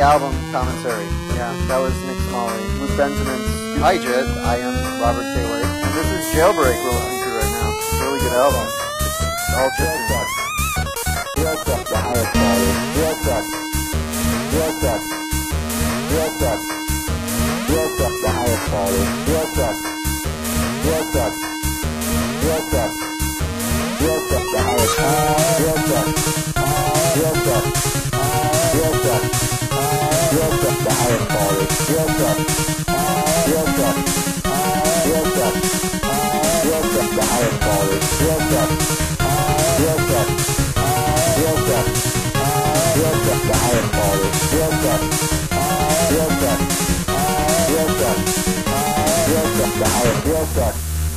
album commentary. Yeah, that was Nick Smalley. Luke Benjamin's Hi Jet. I am Robert Taylor. And this is Jailbreak we're listening to right now. It's a really good album. It's all just Real stuff, the highest quality. Real stuff. Real stuff. Real stuff. Real stuff, the highest quality. Real stuff. Real stuff. Real stuff. Real stuff, the highest quality. Real stuff. Real stuff. Real stuff. Real stuff, the highest quality. Real stuff. Real stuff. Real stuff. Real stuff, the highest quality. Real stuff. Real stuff. Real stuff. Real stuff, the highest quality. Real stuff. Real stuff. Real stuff. Real stuff, the highest. Real stuff.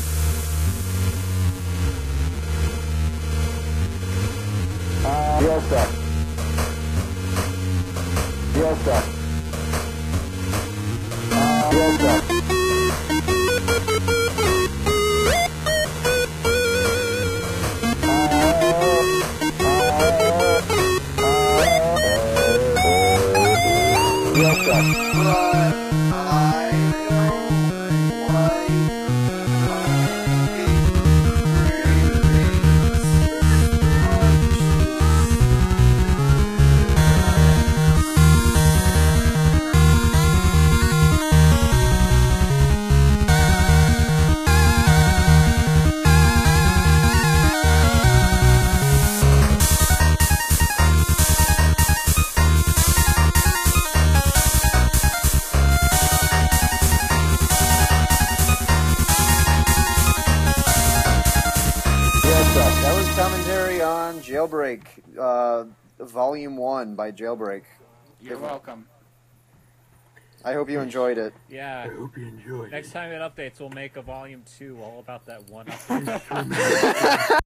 Real stuff. Real stuff. Real stuff. Real stuff. That was commentary on Jailbreak, Volume 1 by Jailbreak. You're welcome. I hope you enjoyed it. Yeah. I hope you enjoyed it. Next time it updates, we'll make a volume 2 all about that one update.